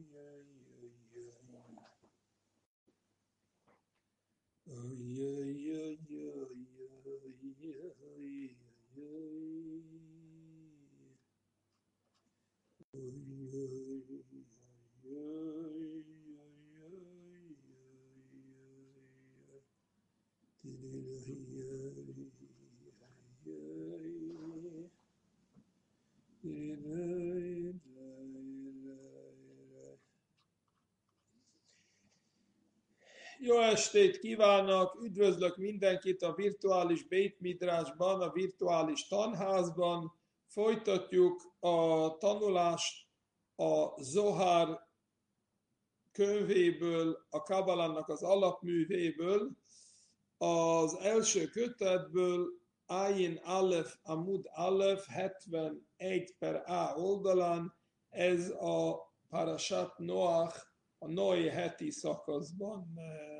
Jó estét kívánok! Üdvözlök mindenkit a virtuális Beit Midrashban, a virtuális tanházban. Folytatjuk a tanulást a Zohar könyvéből, a Kabbalának az alapművéből, az első kötetből, Ayin Aleph Amud Aleph 71 per A oldalán. Ez a Parashat Noach, a Noé heti szakaszban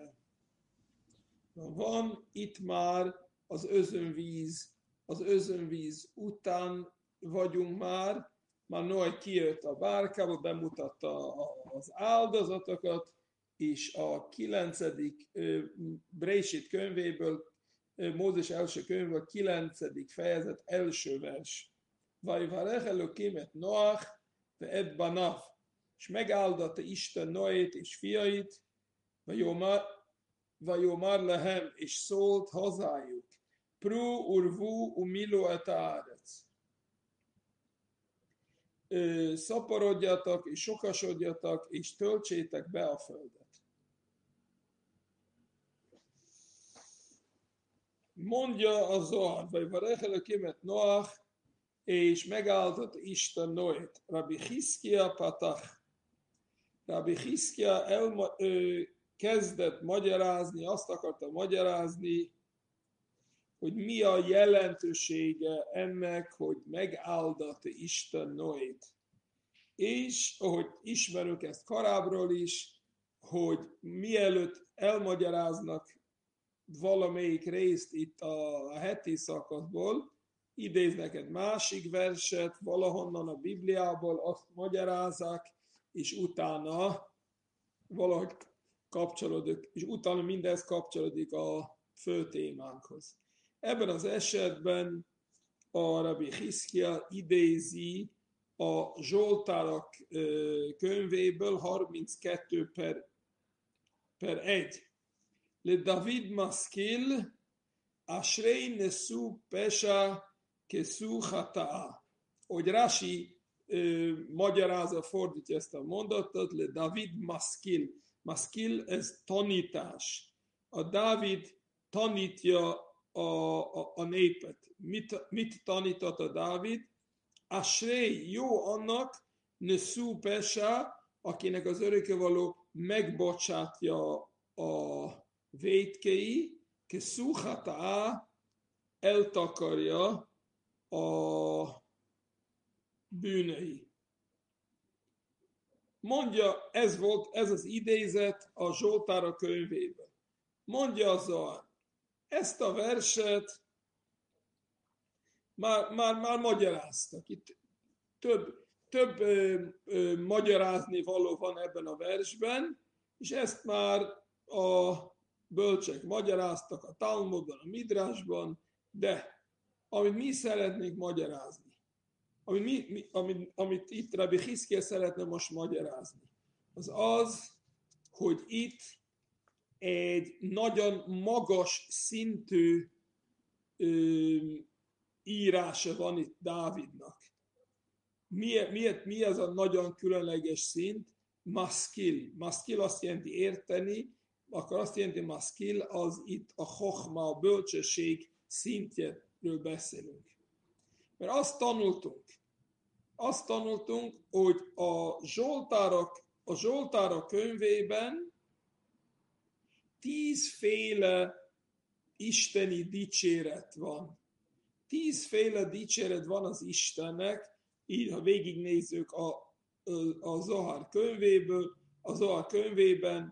van. Itt már az özönvíz után vagyunk már Noé kijött a bárkába, bemutatta az áldozatokat, és a 9. Brésit könyvéből, Mózes első könyvből, 9. fejezet első vers. Vajvarech Elokim et Noach ve et banav, és megáldotta Isten Noét és fiait, vajomar lehem, és szólt hozzájuk, Pru urvu umilo et árec. Szaporodjatok, és sokasodjatok, és töltsétek be a földet. Mondja a Zohar, vajvarech Elokim et Noach, és megáldott Isten Noét. Rabbi Hiszkia patach. Rabbi Hiszkia kezdett magyarázni, azt akarta magyarázni, hogy mi a jelentősége ennek, hogy megáldotta Isten Noét. És ahogy ismerünk ezt korábbról is, hogy mielőtt elmagyaráznak valamelyik részt itt a heti szakaszból, idéznek egy másik verset valahonnan a Bibliából, azt magyarázzák, és utána valahogy kapcsolódik, és utána mindez kapcsolódik a fő témánkhoz. Ebben az esetben a Rabbi Hiszkia idézi a Zsoltárok könyvéből 32 per 1. Le David Maskil, Ashrei Nesu Pesha Kesu Hata'a. Hogy Rashi magyarázza, fordítja ezt a mondatot, le David Maskil. Maskil, ez tanítás. A Dávid tanítja a népet. Mit tanított a Dávid? Ashrei, jó annak, Nesu Pesha, akinek az örökkévaló megbocsátja a vétkei, Kesu Hata'a, eltakarja a bűnei. Mondja, ez az idézet a Zsoltárok könyvében. Mondja az Zohar, ezt a verset már magyaráztak. Itt több magyarázni való van ebben a versben, és ezt már a bölcsek magyaráztak a Talmudban, a Midrashban, de amit mi szeretnénk magyarázni, amit itt Rabbi Hiszkia szeretne most magyarázni, az, hogy itt egy nagyon magas szintű írása van itt Dávidnak. Mi ez a nagyon különleges szint? Maskil. Maskil azt jelenti érteni, akkor azt jelenti maskil, az itt a chochma, a bölcsesség szintjéről beszélünk. Mert azt tanultunk, hogy a Zsoltárok könyvében 10 féle isteni dicséret van. 10 féle dicséret van az Istennek, így ha végignézzük a Zohar könyvéből, a Zohar könyvében,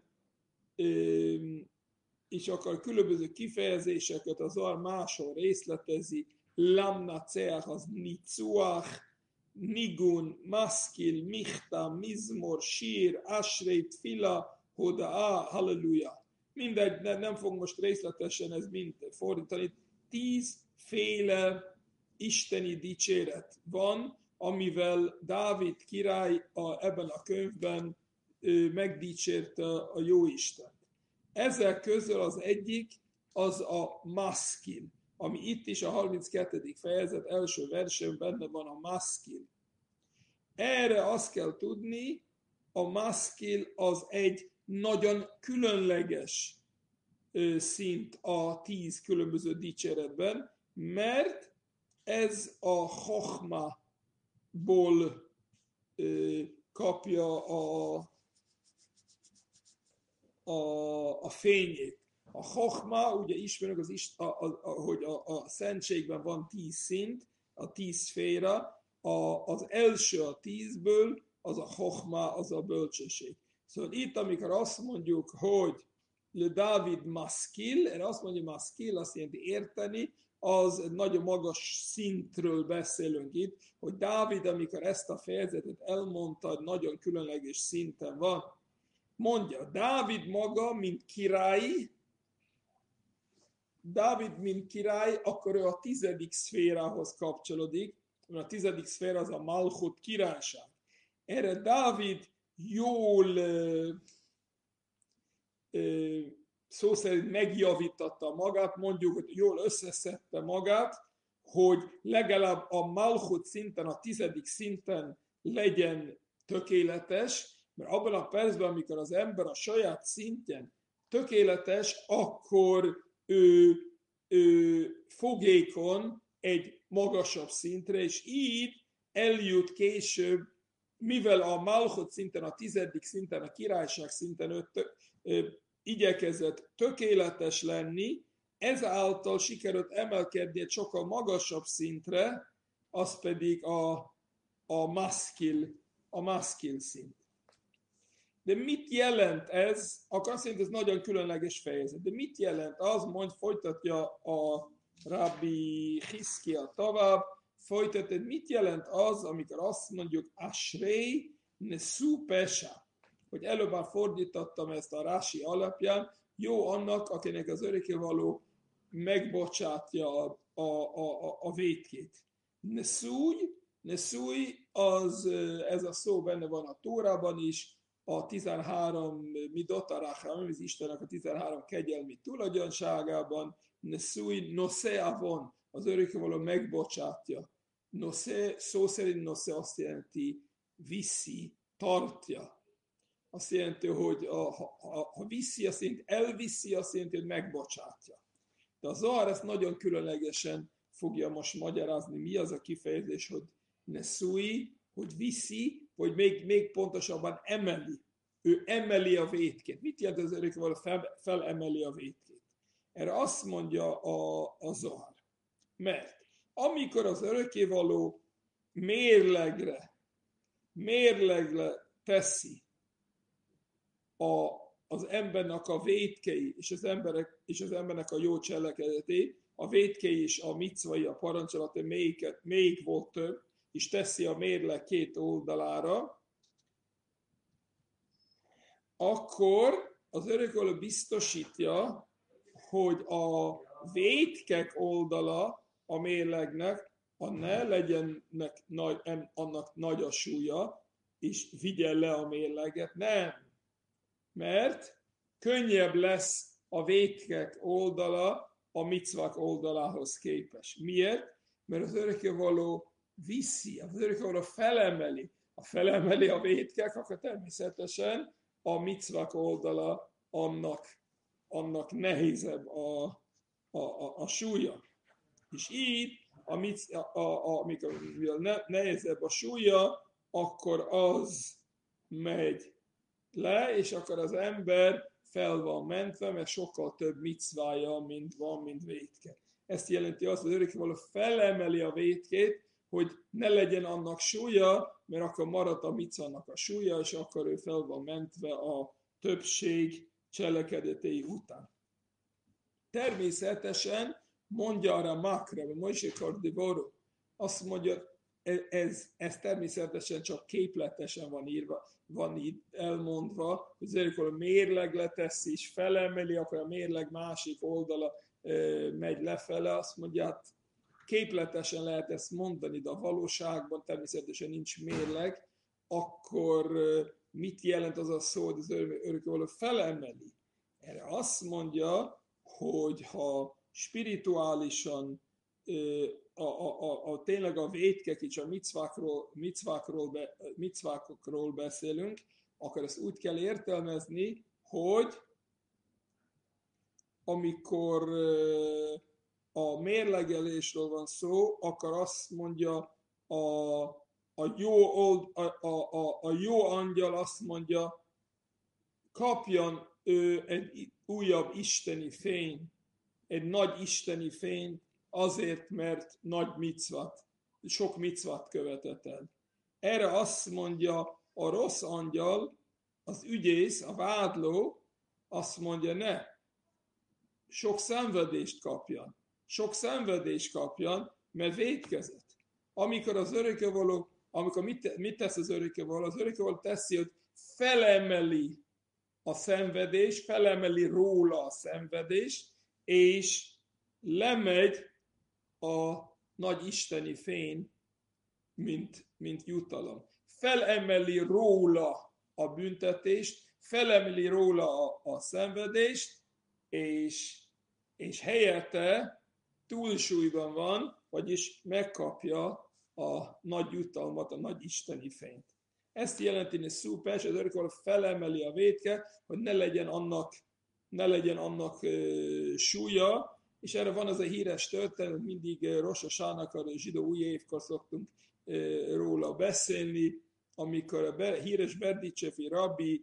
és akkor különböző kifejezéseket az Zohar máshol részletezi, lamnaceach az nicuach, nigun, maszkil, michta, mizmor, sír, asrei, tfila, hodaá, halleluja. Mindegy, nem fog most részletesen ez mind fordítani. 10 féle isteni dicséret van, amivel Dávid király ebben a könyvben megdicsérte a Jóistent. Ezek közül az egyik az a maszkil, ami itt is a 32. fejezet első versén benne van a maszkil. Erre azt kell tudni, a maszkil az egy nagyon különleges szint a 10 különböző dicséretben, mert ez a chochmából kapja a fényét. A chochma, ugye ismerünk, hogy a szentségben van 10 szint, a 10 szféra, az első a 10-ből, az a chochma, az a bölcsesség. Szóval itt, amikor azt mondjuk, hogy le Dávid maszkil, erre azt mondja, maszkil, azt jelenti érteni, az egy nagyon magas szintről beszélünk itt, hogy Dávid, amikor ezt a fejezetet elmondta, nagyon különleges szinten van. Mondja, Dávid maga, mint király, akkor ő a 10. szférához kapcsolódik, mert a 10. szféra az a Malchut királyság. Erre Dávid jól szó szerint megjavította magát, mondjuk, hogy jól összeszedte magát, hogy legalább a Malchut szinten, a 10. szinten legyen tökéletes, mert abban a percben, amikor az ember a saját szintjen tökéletes, akkor ő fogékony egy magasabb szintre, és így eljut később, mivel a Malchut szinten, a 10. szinten, a királyság szinten igyekezett tökéletes lenni, ezáltal sikerült emelkedni egy sokkal magasabb szintre, az pedig a maszkil szint. De mit jelent ez? Akkor azt jelenti, ez nagyon különleges fejezet. De mit jelent az? Folytatja a Rabbi Hiszkia tovább, folytatja, mit jelent az, amikor azt mondjuk Ashrei nesu pesha, hogy előbb már fordítottam ezt a Rási alapján, jó annak, akinek az örökkévaló megbocsátja a vétkét. Nesúj, ez a szó benne van a Tórában is, a 13 midot, az Istennek a 13 kegyelmi tulajdonságában, nesúj, noseavon, az örökkévaló megbocsátja. Nose, szó szerint nose azt jelenti viszi, tartja. Azt jelenti, hogy ha viszi, azt jelenti, elviszi, azt jelenti, hogy megbocsátja. De a Zohar ezt nagyon különlegesen fogja most magyarázni, mi az a kifejezés, hogy nesui, hogy viszi, vagy még pontosabban emeli. Ő emeli a vétkét. Mit jelent az örökkévaló felemeli a vétkét? Erre azt mondja a Zohar. Mert amikor az örökkévaló mérlegre teszi az embernek a vétkei és az embernek a jó cselekedetét, a vétkei és a micvai, a parancsolata még volt több, és teszi a mérleg két oldalára, akkor az örökkévaló biztosítja, hogy a vétkek oldala a mérlegnek, ne legyenek annak nagy a súlya, és vigyen le a mérleget, nem. Mert könnyebb lesz a vétkek oldala a micvák oldalához képest. Miért? Mert az örökkévaló viszi, az örökkévaló felemeli a vétkek, akkor természetesen a micvák oldala annak nehézebb a súlya. És így, amikor nehezebb a súlya, akkor az megy le, és akkor az ember fel van mentve, mert sokkal több micvája, mint vétke. Ezt jelenti azt, hogy az örökkévaló felemeli a vétkét, hogy ne legyen annak súlya, mert akkor marad a micvának a súlya, és akkor ő fel van mentve a többség cselekedetei után. Természetesen mondja arra Makre, vagy Moshe Kardivoro, azt mondja, ez természetesen csak képletesen van írva, van itt elmondva, hogy az örökkévaló mérleg leteszi és felemeli, akkor a mérleg másik oldala megy lefele, azt mondja, hát képletesen lehet ezt mondani, de a valóságban természetesen nincs mérleg, akkor mit jelent az a szó, hogy az örökkévaló felemeli? Erre azt mondja, hogy ha spirituálisan tényleg a vétkek és a micvákról beszélünk, akkor ezt úgy kell értelmezni, hogy amikor a mérlegelésről van szó, akkor azt mondja a jó angyal azt mondja, kapjon egy újabb isteni fény, egy nagy isteni fényt, azért, mert nagy micvat, sok micvat követett el. Erre azt mondja a rossz angyal, az ügyész, a vádló, azt mondja, ne, sok szenvedést kapjan. Sok szenvedést kapjan, mert vétkezett. Amikor az örökkévaló, mit tesz az örökkévaló? Az örökkévaló teszi, hogy felemeli a szenvedést, felemeli róla a szenvedést, és lemegy a nagy isteni fény, mint jutalom. Felemeli róla a büntetést, felemeli róla a szenvedést, és helyette túlsúlyban van, vagyis megkapja a nagy jutalmat, a nagy isteni fényt. Ezt jelenti, hogy szúpes, az örökkévaló felemeli a vétke, hogy ne legyen annak súlya, és erre van az a híres történet, mindig Rosh Hashanának, a zsidó új évkor szoktunk róla beszélni, amikor a híres Berditchevi rabbi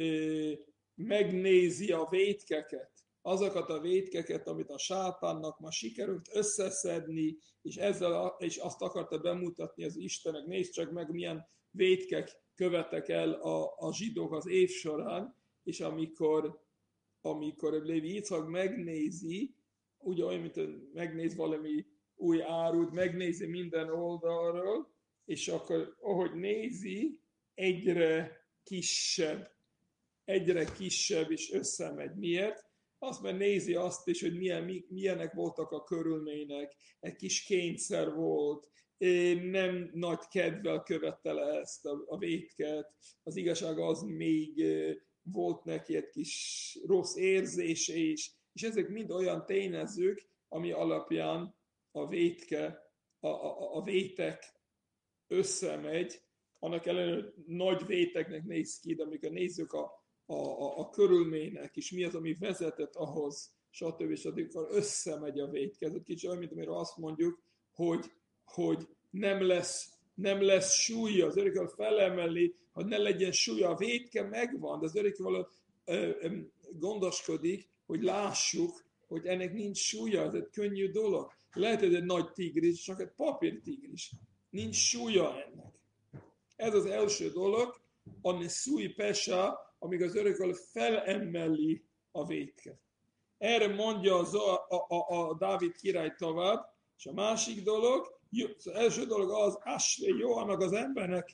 megnézi a vétkeket, azokat a vétkeket, amit a sátánnak ma sikerült összeszedni, és azt akarta bemutatni az Istennek, nézd csak meg, milyen vétkek követek el a zsidók az év során, és amikor Lévi Yitzhak megnézi, ugye olyan, mint megnéz valami új árut, megnézi minden oldalról, és akkor, ahogy nézi, egyre kisebb és összemegy. Miért? Azt már nézi azt is, hogy milyenek voltak a körülmények, egy kis kényszer volt, nem nagy kedvel követte le ezt a vétket, az igazság az még volt neki egy kis rossz érzése is, és ezek mind olyan tényezők, ami alapján a vétek összemegy, annak ellenére nagy véteknek néz ki, de amikor nézzük a körülmények, és mi az, ami vezetett ahhoz, stb. Akkor összemegy a vétke. Ez egy kicsit olyan, mint amire azt mondjuk, hogy nem lesz súlya, az örökkévaló felemeli, hogy ne legyen súlya, a vétke megvan, de az örökkévaló gondoskodik, hogy lássuk, hogy ennek nincs súlya, ez egy könnyű dolog. Lehet, hogy egy nagy tigris, csak egy papírtigris. Nincs súlya ennek. Ez az első dolog, a neszúj pesa, amíg az örökkévaló felemeli a vétket. Erre mondja a Dávid király tovább, és a másik dolog, az első dolog az, Ashrei, jó annak az embernek,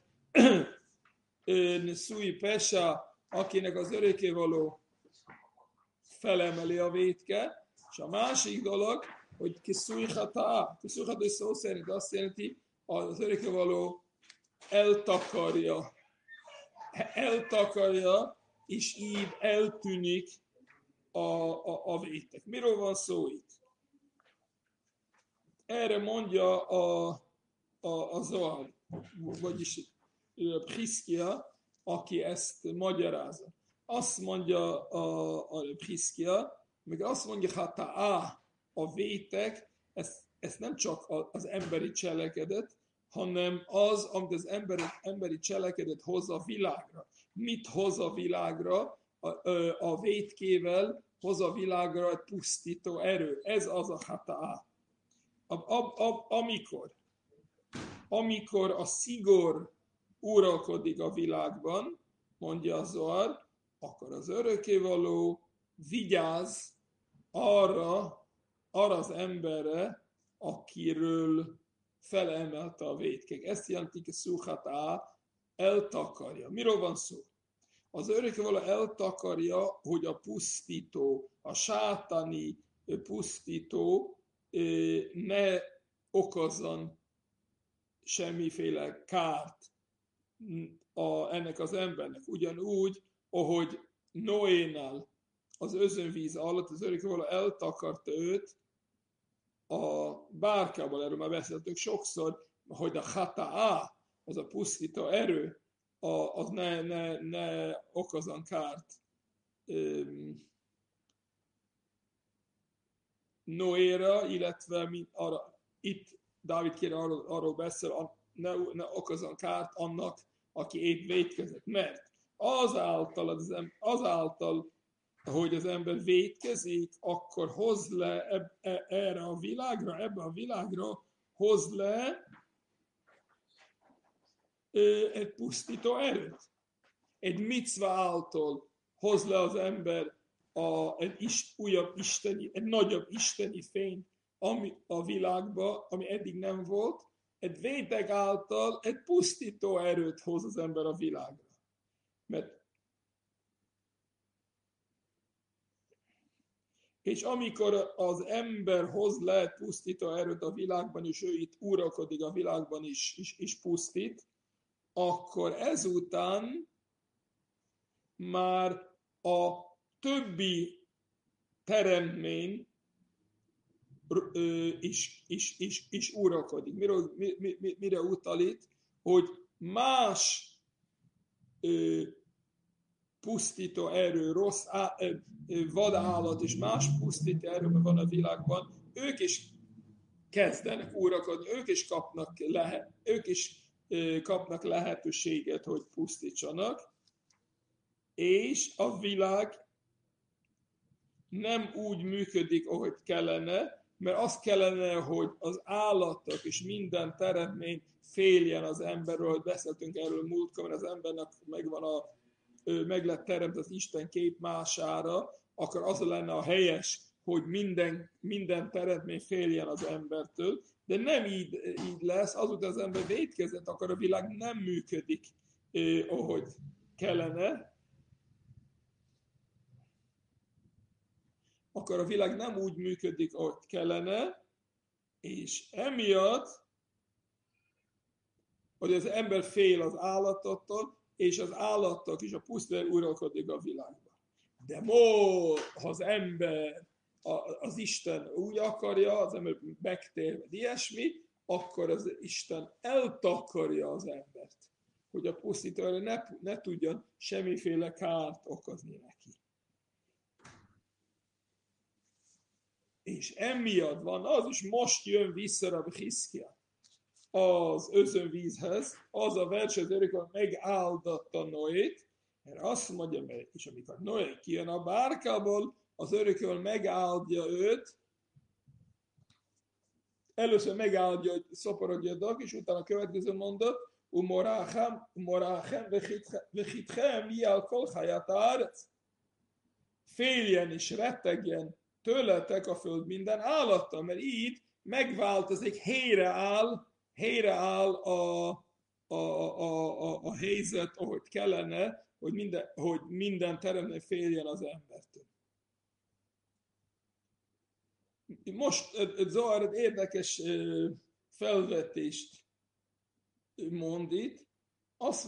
neszúj pesa, akinek az örökkévaló felemeli a vétke, és a másik dolog, hogy kiszújhatá szó szerint azt jelenti, az örökkévaló eltakarja, és így eltűnik a vétek. Miről van szó itt? Erre mondja a Zohar, vagyis Priszkia, aki ezt magyarázza. Azt mondja a Priszkia, meg azt mondja, hatá, a vétek, ez nem csak az emberi cselekedet, hanem az, amit az emberi cselekedet hoz a világra. Mit hoz a világra? A vétkével hoz a világra egy pusztító erő. Ez az a hatá. Amikor a szigor uralkodik a világban, mondja a Zohar, akkor az örökkévaló vigyáz arra az emberre, akiről felemelte a vétkek. Ezt jelentik a szúhatá, eltakarja. Miről van szó? Az örökkévaló eltakarja, hogy a pusztító, a sátani pusztító ne okozzon semmiféle kárt ennek az embernek. Ugyanúgy, ahogy Noénál az özönvíz alatt az örökkévaló eltakarta őt a bárkából, erről már beszéltünk sokszor, hogy a hataá, az a pusztító erő, az ne okozzon kárt Noéra, illetve itt Dávid kére arról beszél, ne okozzon kárt annak, aki épp vétkezett. Mert azáltal, hogy az ember vétkezik, akkor hoz le ebbe a világra hoz le egy pusztító erőt. Egy micva által hoz le az ember egy nagyobb isteni fényt a világba, ami eddig nem volt. Egy vétek által egy pusztító erőt hoz az ember a világra. És amikor az ember hoz le pusztító erőt a világban, és ő itt uralkodik a világban is pusztít, akkor ezután már a többi teremtmény is uralkodik. Mire utal itt? Hogy más pusztító erő, rossz vadállat és más pusztító erő van a világban, ők is kezdenek uralkodni, ők is kapnak lehetőséget, hogy pusztítsanak, és a világ nem úgy működik, ahogy kellene, mert az kellene, hogy az állatok és minden teremtmény féljen az emberről, beszéltünk erről múltkor, mert az embernek meg lett teremtve az Isten képmására, akkor az lenne a helyes, hogy minden teremtmény féljen az embertől, de nem így lesz, azután az ember vétkezett, akkor a világ nem működik, ahogy kellene, akkor a világ nem úgy működik, ahogy kellene, és emiatt, hogy az ember fél az állatoktól, és az állatok is a pusztán uralkodik a világban. De ha az ember, az Isten úgy akarja, az ember megtér, vagy ilyesmi, akkor az Isten eltakarja az embert, hogy a pusztító ne tudjon semmiféle kárt okozni neki. És emiatt van az, és most jön vissza Rabbi Hiszkia az özönvízhez, az a vers, az örökkévaló megáldotta Noét, mert azt mondja, és amikor Noé kijön a bárkából, az örökkévaló megáldja őt, először megáldja, hogy szoporodjanak, és utána a következő mondat, Umorachem vechitchem jel kol chayat haaretz. Féljen és rettegjen tőletek a föld minden állatta, mert így megváltozik, helyreáll a helyzet, ahogy kellene, hogy minden teremtmény féljen az embertől. Most Zohar egy érdekes felvetést mond itt. Azt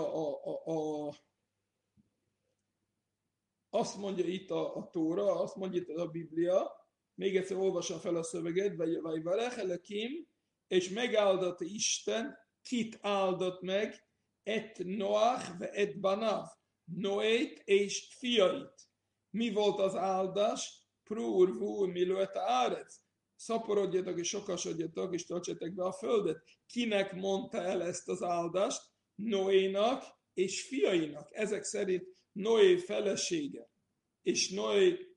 mondja itt a Tóra, azt mondja itt a Biblia, még egyszer olvasom fel a szöveget, vagy Valechelekim, és megáldott Isten, kit áldott meg, et Noach ve et Banav, Noét és fiait. Mi volt az áldás? Prúr, vúr, milőet árec. Szaporodjatok és sokasodjatok, és töltsetek be a földet. Kinek mondta el ezt az áldást? Noénak és fiainak. Ezek szerint Noé felesége és Noé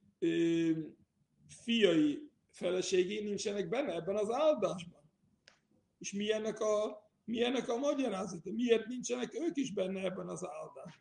fiai feleségé nincsenek benne ebben az áldásban. És mi ennek a magyarázata? Miért nincsenek ők is benne ebben az áldásban?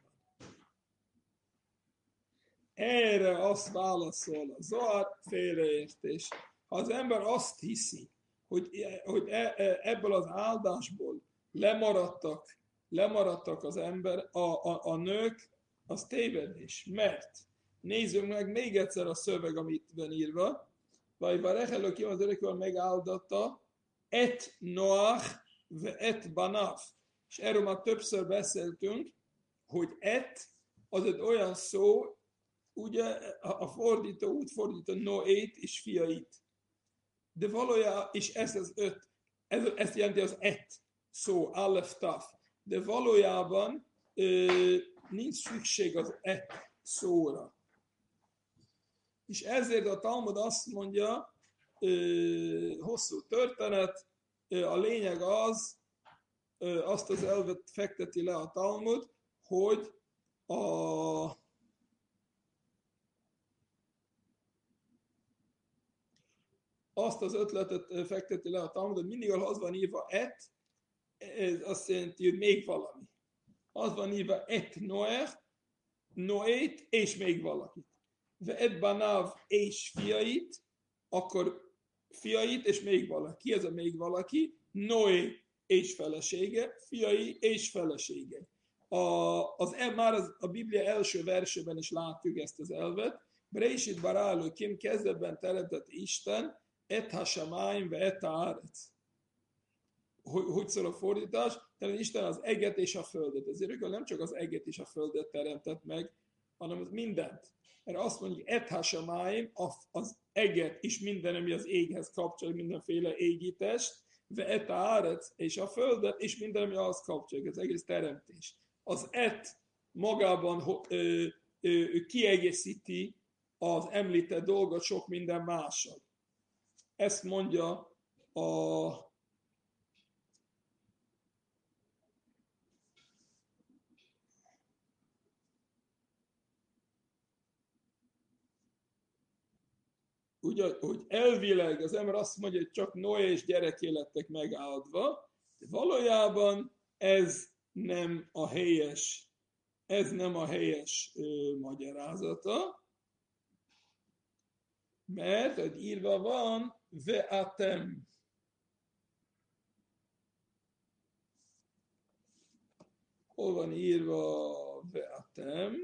Erre azt válaszol a Zohar, félreértés. Ha az ember azt hiszi, hogy ebből az áldásból lemaradtak az a nők, az tévedés. Mert nézzük meg még egyszer a szöveg, amit van írva. Vajvarech Elokim az örökkévaló megáldotta et Noach ve et banav. És erről már többször beszéltünk, hogy et az egy olyan szó, ugye a fordító úgy fordítja Noét és fiait. De valójában, és ez az öt, ez jelenti az et szó, alef taf. De valójában nincs szükség az et szóra. És ezért a Talmud azt mondja, hosszú történet, a lényeg az, azt az elvet fekteti le a Talmud, hogy azt az ötletet fekteti le a Talmud, hogy mindig, ahol az van írva et, ez azt jelenti, hogy még valami. Az van írva et Noach, Noét és még valakit. Ve et banav és fiait, akkor fiait és még valaki. Ez a még valaki? Noé és felesége, fiai és felesége. Már a Biblia első versében is látjuk ezt az elvet. Brésit bara Elokim, kezdetben teremtett Isten, et ha-shamayim ve et ha-aretz. Hogy szól a fordítás? Tehát Isten az eget és a földet. Ezért nem csak az eget és a földet teremtett meg, hanem az mindent. Mert azt mondjuk, et ha-shamayim, az eget és minden, ami az éghez kapcsolódik, mindenféle égítést, ve et ha-aretz, és a földet, és minden, ami ahhoz kapcsolódik, az egész teremtés. Az et magában kiegészíti az említett dolgot sok minden mással. Ezt mondja ugye, hogy elvileg az ember azt mondja, hogy csak Noé és gyereké lettek megáldva, de valójában ez nem a helyes magyarázata, mert hogy írva van ve'atem. Hol van írva ve'atem?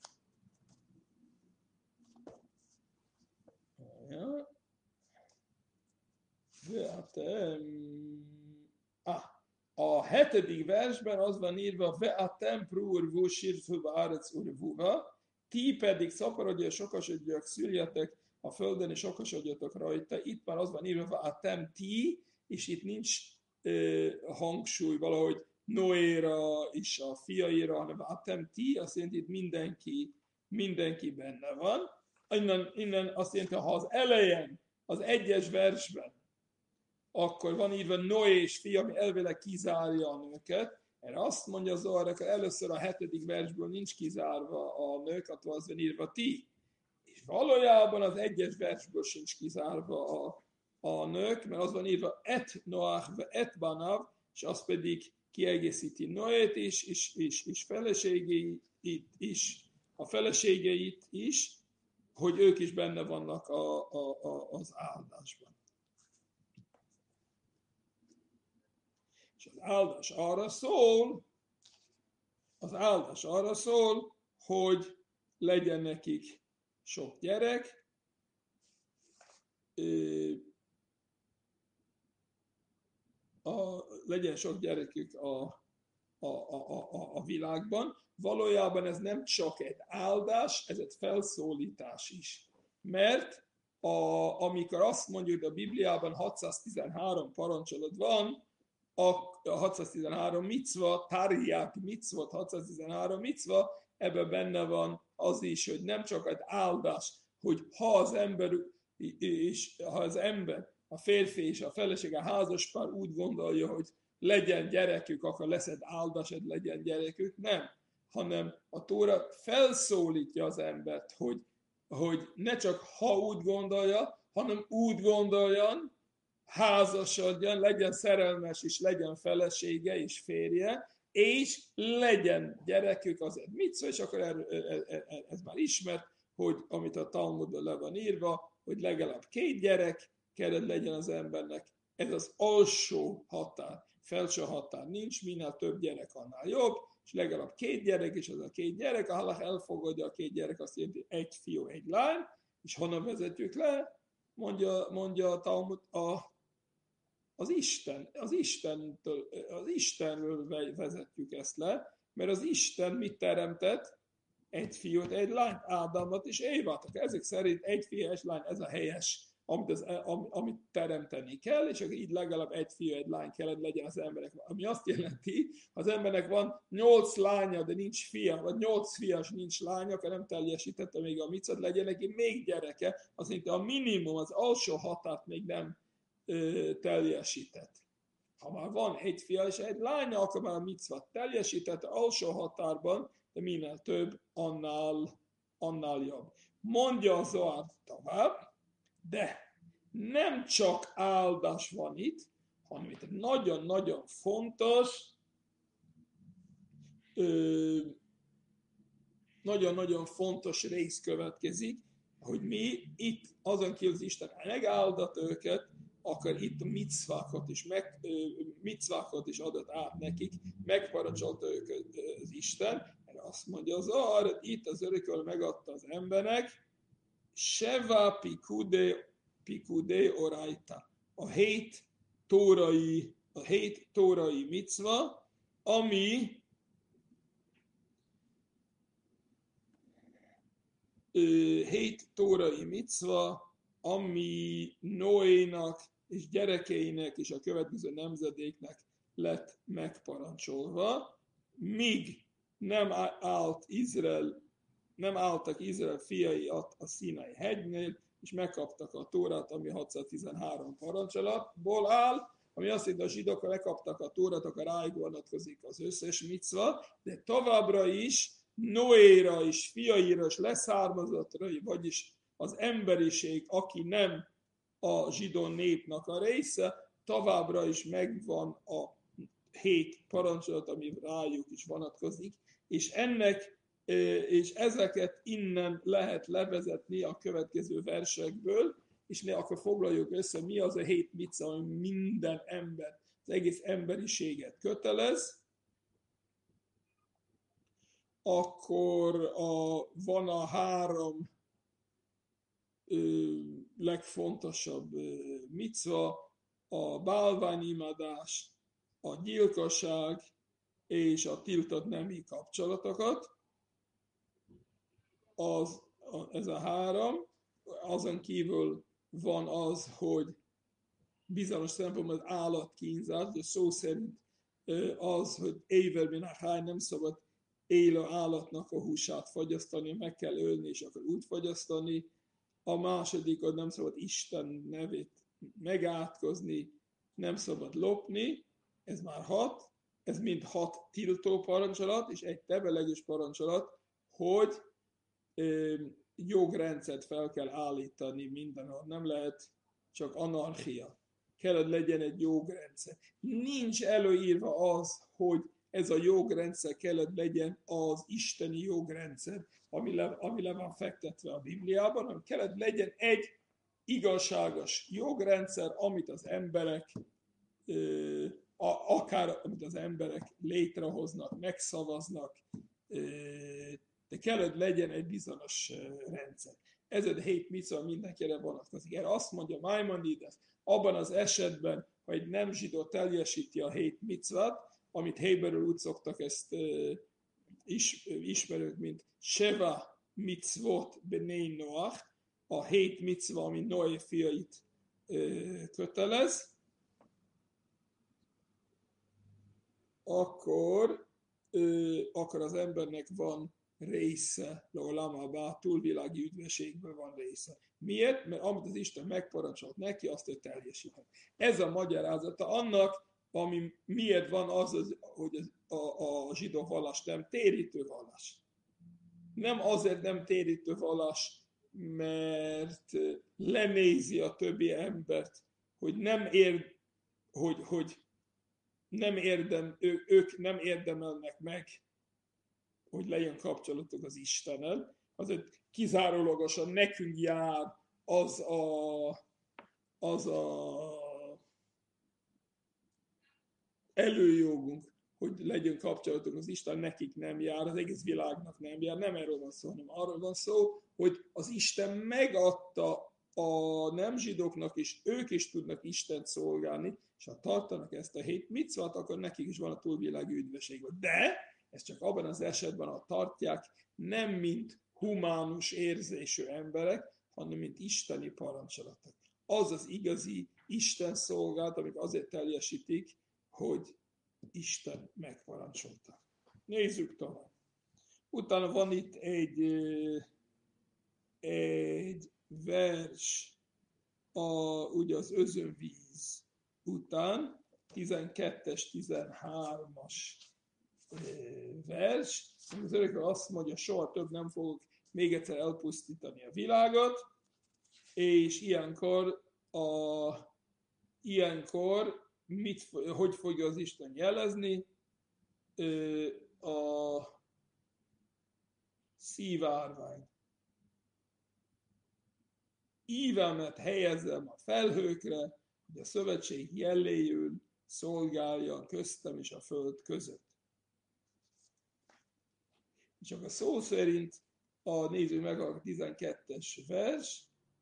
A 7. versben az van írva ve'atem pru'urvu shirfu ba'aretz urvuha, ti pedig szaporodjatok, sokasodjatok, szüljetek a földön, és sokasodjatok rajta. Itt már az van írva ve'atem ti, és itt nincs hangsúly valahogy Noéra és a fiaira, hanem ve'atem ti, azt jelenti, itt mindenki benne van. Innen azt jelenti, ha az elején, az 1. versben, akkor van írva Noé és fia, ami elvileg kizárja a nőket. Erre azt mondja az Zohar, hogy először a 7. versből nincs kizárva a nők, attól az van írva ti. És valójában az 1. versből sincs kizárva a nők, mert az van írva et Noach ve et banav, és az pedig kiegészíti Noét is, és feleségeit is, hogy ők is benne vannak az áldásban. És az áldás arra szól, hogy legyen nekik sok gyerek, legyen sok gyerekük a világban. Valójában ez nem csak egy áldás, ez egy felszólítás is. Mert amikor azt mondjuk, hogy a Bibliában 613 parancsolat van, a 613 micva, Tariák micvot, 613 micva, ebben benne van az is, hogy nem csak egy áldás, hogy ha az ember, a férfi és a felesége, a házaspár úgy gondolja, hogy legyen gyerekük, akkor lesz egy áldás, hogy legyen gyerekük, nem. Hanem a Tóra felszólítja az embert, hogy ne csak ha úgy gondolja, hanem úgy gondoljon, házasodjon, legyen szerelmes és legyen felesége és férje, és legyen gyerekük azért micva, és akkor ez már ismert, hogy amit a Talmudban le van írva, hogy legalább 2 gyerek kellett legyen az embernek, Ez az alsó határ, felső határ nincs, minél több gyerek, annál jobb, és legalább 2 gyerek, és az a 2 gyerek, a halach elfogadja a 2 gyerek, azt jelenti 1 fiú, 1 lány, és honnan vezetjük le? Mondja a Talmud, az Istenről vezetjük ezt le, mert az Isten mit teremtett? 1 fiút, 1 lányt, Ádámot és Évát. Ezek szerint 1 fiú, 1 lány, ez a helyes, amit teremteni kell, és így legalább 1 fiú, 1 lány kellett legyen az emberek. Ami azt jelenti, az embernek van 8 lánya, de nincs fia, vagy 8 fias, nincs lánya, akkor nem teljesítette még a micot, legyen neki még gyereke, az mint a minimum, az alsó határt még nem teljesített. Ha már van 1 fia és 1 lánya, akkor már a micvat teljesített, alsó határban, de minél több, annál jobb. Mondja a Zohar tovább, de nem csak áldás van itt, hanem itt nagyon-nagyon fontos, nagyon-nagyon fontos rész következik, hogy mi itt azon kívül az Isten megáldat őket, akkor itt micvákat is adott át nekik, megparancsolta őket az Isten, mert azt mondja az Zohar, itt az örököl megadta az embernek, Sheva Pikudé Oraita, a 7 tórai micva, ami 7 tórai micva, ami Noénak és gyerekeinek és a következő nemzedéknek lett megparancsolva, míg nem álltak Izrael fiai a Színai hegynél, és megkaptak a Tórát, ami 613 parancsolatból áll, ami azt jelenti, hogy a zsidók, ha megkaptak a Tórát, akkor rájuk vonatkozik az összes micva, de továbbra is Noéra és fiaira és leszármazottra, vagyis az emberiség, aki nem a zsidó népnek a része, továbbra is megvan a 7 parancsolat, ami rájuk is vonatkozik, és ezeket innen lehet levezetni a következő versekből, és akkor foglaljuk össze, mi az a 7 micva, ami minden ember, az egész emberiséget kötelez. Akkor van a 3 legfontosabb micva, a bálványimádás, a gyilkosság és a tiltott nemi kapcsolatokat. Ez a 3, azon kívül van az, hogy bizonyos szempontból az állatkínzás, de szó szerint az, hogy éver minachai, nem szabad élő állatnak a húsát fogyasztani, meg kell ölni, és akkor úgy fogyasztani. A második, hogy nem szabad Isten nevét megátkozni, nem szabad lopni, ez már 6, ez mind 6 tiltó parancsolat, és egy tevelegős parancsolat, hogy jogrendszert fel kell állítani mindenhol, nem lehet csak anarchia. Kell, legyen egy jogrendszer. Nincs előírva az, hogy ez a jogrendszer kellett legyen az isteni jogrendszer, ami le van fektetve a Bibliában, hanem kellett legyen egy igazságos jogrendszer, amit az emberek amit az emberek létrehoznak, megszavaznak, de kellett legyen egy bizonyos rendszer. Ez a 7 micva mindenkire vonatkozik. Erre azt mondja Maimonides, abban az esetben, ha egy nem zsidó teljesíti a 7 micvát, amit héberül úgy szoktak ezt ismerők, mint Sheva mitzvot benei Noach, a 7 micva, ami Noé fiait kötelez, akkor az embernek van része, a túlvilági üdvösségben van része. Miért? Mert amit az Isten megparancsolt neki, azt ő teljesített. Ez a magyarázata annak, ami miért van az, hogy a zsidó vallás nem térítő vallás. Nem azért nem térítő vallás, mert lenézi a többi embert, hogy ők nem érdemelnek meg, hogy legyen kapcsolatuk az Istennel, azért kizárólagosan nekünk jár az a előjogunk, hogy legyen kapcsolatunk az Isten, nekik nem jár, az egész világnak nem jár, nem erről van szó, hanem arról van szó, hogy az Isten megadta a nem zsidóknak, és ők is tudnak Istent szolgálni, és ha tartanak ezt a 7 micvát, akkor nekik is van a túlvilági üdvösség. De ez csak abban az esetben, ha tartják, nem mint humánus érzésű emberek, hanem mint isteni parancsolatok. Az az igazi Isten szolgálat, amit azért teljesítik, hogy Isten megparancsolta. Nézzük tovább. Utána van itt egy vers ugye az özönvíz után, 12-es, 13-as vers. Az örökről azt mondja, soha több nem fogok még egyszer elpusztítani a világot, és ilyenkor hogy fogja az Isten jelezni? A szívárvány. Ívemet helyezem a felhőkre, hogy a szövetség jelléül szolgálja köztem és a föld között. Csak a szó szerint nézzük meg a 12-es vers.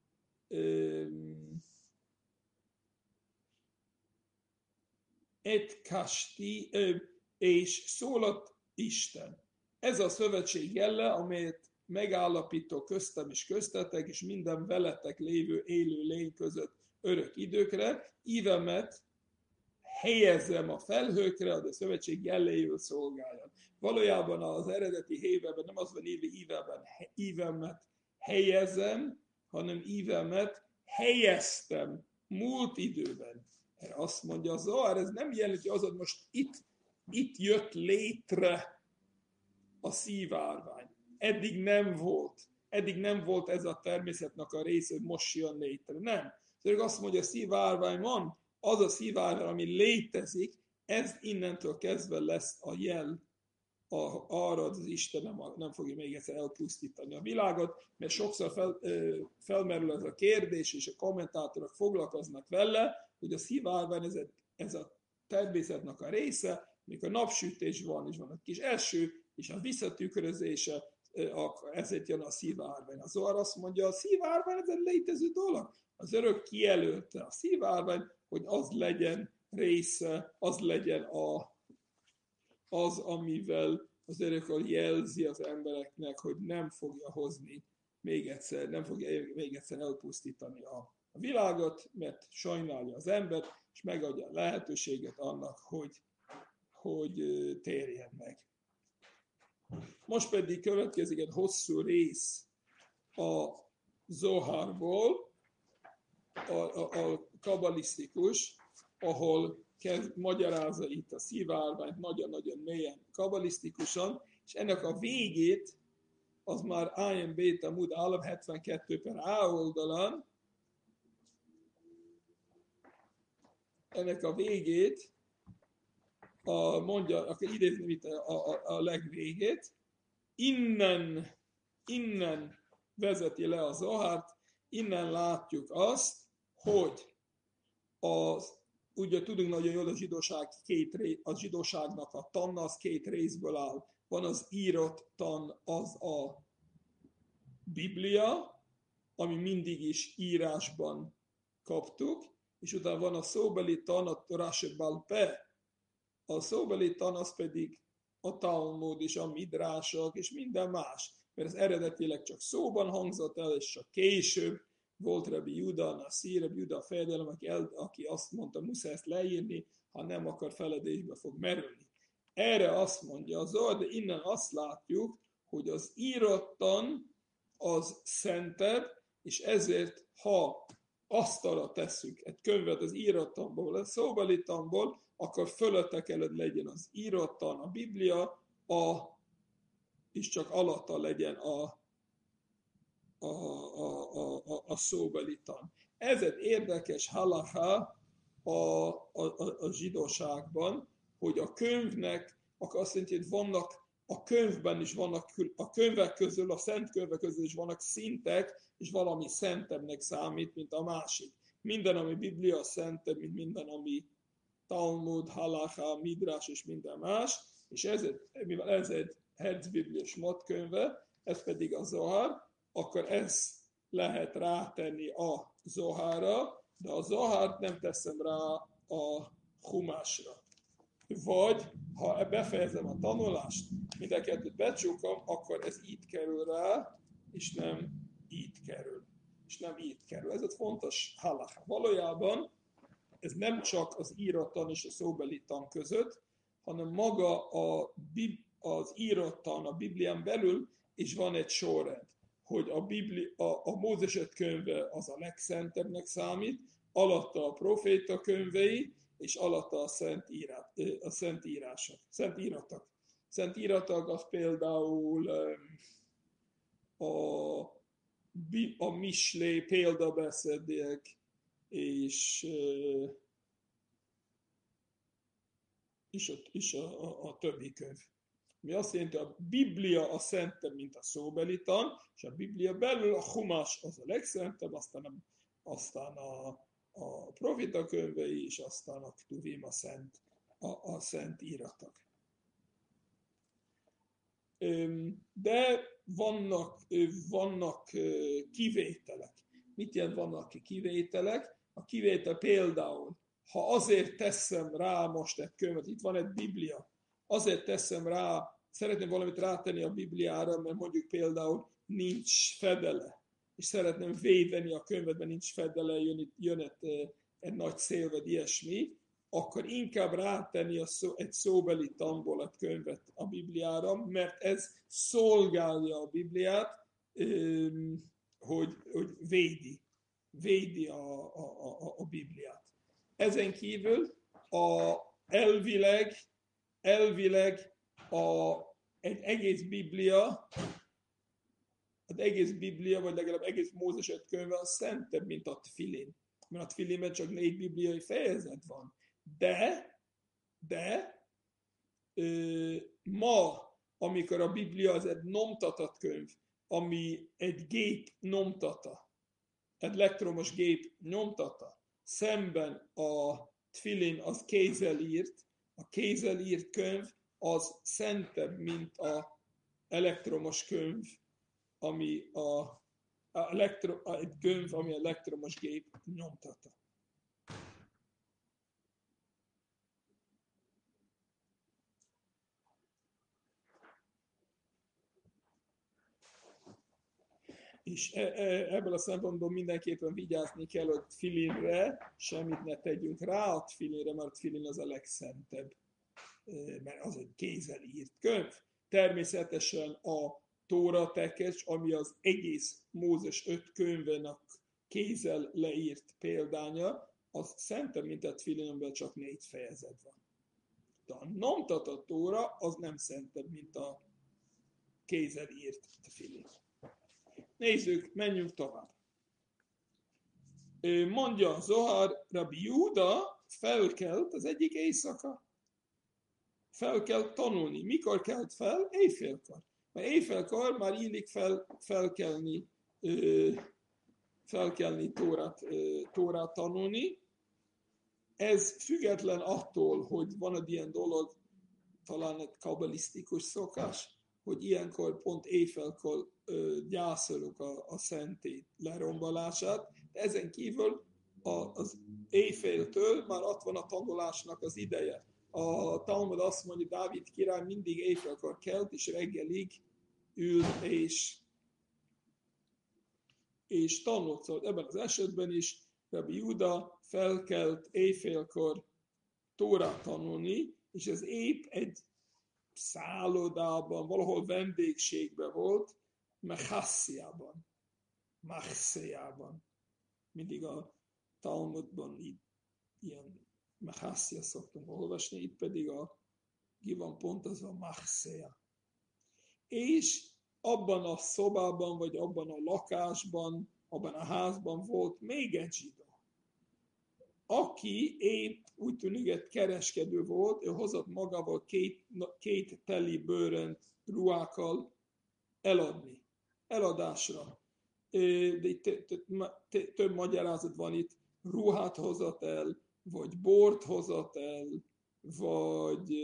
És szólott Isten. Ez a szövetség jelle, amelyet megállapítok köztem és köztetek, és minden veletek lévő élő lény között örök időkre. Ívemet helyezem a felhőkre, hogy a szövetség jelléül szolgáljon. Valójában az eredeti héberben nem az van írva ívemet helyezem, hanem ívemet helyeztem múlt időben. Erre azt mondja a Zohar, ez nem jelenti az, hogy most itt jött létre a szívárvány. Eddig nem volt ez a természetnek a része, hogy most jön létre. Nem. Szóval azt mondja, a szívárvány van, az a szívárvány, ami létezik, ez innentől kezdve lesz a jel arra, hogy az Isten nem fogja még egyszer elpusztítani a világot, mert sokszor felmerül ez a kérdés, és a kommentátorok foglalkoznak vele, hogy a szívárvány ez a természetnek a része, mikor napsütés van, és van egy kis eső, és a visszatükrözése, ezért jön a szívárvány. Az Zohar azt mondja, a szívárvány ez egy létező dolog. Az örök kijelölte a szívárvány, hogy az legyen része, az legyen az, amivel az örök jelzi az embereknek, hogy nem fogja hozni nem fogja még egyszer elpusztítani a világot, mert sajnálja az ember, és megadja a lehetőséget annak, hogy térjen meg. Most pedig következik egy hosszú rész a Zoharból, a kabalisztikus, ahol magyarázza itt a szívárványt nagyon-nagyon mélyen kabalisztikusan, és ennek a végét, az már Ayin Bét Amud Aleph 72 per A oldalon, ennek a végét, mondja, akkor idézni itt a legvégét, innen vezeti le a Zohart, innen látjuk azt, hogy ugye tudunk nagyon jól, a zsidóságnak a tanna az 2 részből áll. Van az írott tan, az a Biblia, ami mindig is írásban kaptuk, és utána van a szóbeli tan, a Torah Shebal Peh. A szóbeli tan az pedig a Talmud és a Midrások és minden más, mert ez eredetileg csak szóban hangzott el, és csak később volt Rabbi Juda, Rabbi Juda fejedelem, aki azt mondta, muszáj ezt leírni, ha nem, akar feledésbe fog merülni. Erre azt mondja az Zohar, de innen azt látjuk, hogy az írottan az szentebb, és ezért, ha asztalra tesszük egy könyvet az írottanból, a szóbelitanból, akkor fölötte kellett legyen az írottan, a Biblia, és csak alatta legyen a szóbelitan. Ez egy érdekes halacha a zsidóságban, hogy a könyvnek, akkor azt jelenti, hogy vannak a könyvben is vannak, a könyvek közül, a szent könyvek közül is vannak szintek, és valami szentebbnek számít, mint a másik. Minden, ami Biblia, szentebb, mint minden, ami Talmud, Halacha, Midrash és minden más, és mivel ez egy Herzbibliás modkönyve, ez pedig a Zohar, akkor ezt lehet rátenni a Zoharra, de a Zohart nem teszem rá a Humásra. Vagy, ha befejezem a tanulást, mind a kettőt becsukam, akkor ez így kerül rá, és nem így kerül. Ez egy fontos halacha. Valójában ez nem csak az írottan és a szóbeli tan között, hanem maga az írottan, a Biblián belül is van egy sorrend, hogy a Mózes 5 könyve az a legszentebbnek számít, alatta a proféta könyvei, és alatta a szent írások, szent iratok. Szent iratok az például a Mislé példabeszédek, és a többi könyv. Mi azt jelenti, a Biblia a szentebb, mint a szóbeli tan, és a Biblia belül a Humás az a legszentebb, aztán a profita könyvei, és aztán a Ktuvim, a szent íratok. De vannak kivételek. Mit jelent vannak kivételek? A kivétel például, ha azért teszem rá most egy könyvet, itt van egy Biblia, azért teszem rá, szeretném valamit rátenni a Bibliára, mert mondjuk például nincs fedele, és szeretném védeni a könyvet, mert nincs fedele, jön egy nagy szél, vagy ilyesmi, akkor inkább rátenni egy szóbeli tanból egy könyvet a Bibliára, mert ez szolgálja a Bibliát, hogy védi a Bibliát. Ezen kívül elvileg egy egész Biblia, vagy legalább egész Mózes 5 könyve az szentebb, mint a Tfilin. Mert a Tfilinben csak 4 bibliai fejezet van. De ma, amikor a Biblia az egy nyomtatott könyv, ami egy gép nyomtata, egy elektromos gép nyomtata, szemben a Tfilin az kézzel írt, a kézzel írt könyv az szentebb, mint az elektromos könyv, ami egy könyv, ami elektromos gép nyomtata. És ebből a szempontból mindenképpen vigyázni kell, hogy Tfilinre semmit ne tegyünk rá a Tfilinre, mert a Tfilin az a legszentebb, mert az egy kézzel írt könyv. Természetesen a Tóra tekercs, ami az egész Mózes 5 könyvének kézzel leírt példánya, az szentebb, mint a Tfilinben csak 4 fejezet van. De a nyomtatott Tóra az nem szentebb, mint a kézzel írt Tfilin. Nézzük, menjünk tovább. Mondja a Zohar, Rabbi Júda felkelt az egyik éjszaka. Felkelt tanulni. Mikor kelt fel? Éjfélkor. Mert éjfélkor már illik felkelni Tórát tanulni. Ez független attól, hogy van egy ilyen dolog, talán egy kabbalisztikus szokás, hogy ilyenkor pont éjfélkor gyászoljuk a szentét lerombolását. De ezen kívül az éjféltől már ott van a tanulásnak az ideje. A Talmud azt mondja, Dávid király mindig éjfélkor kelt, és reggelig ül és tanult. Szóval ebben az esetben is Rabbi Júda felkelt éjfélkor Tórát tanulni, és ez épp egy szállodában, valahol vendégségben volt, Machszéjában. Mindig a Talmudban ilyen Machszéja szoktunk olvasni, itt pedig ki van pontozva Machszéja. És abban a szobában, vagy abban a lakásban, abban a házban volt még egy zsidó, aki épp úgy tűnik egy kereskedő volt, ő hozott magával két teli bőrönt ruhákkal eladásra. De itt több magyarázat van itt, ruhát hozott el, vagy bort hozott el, vagy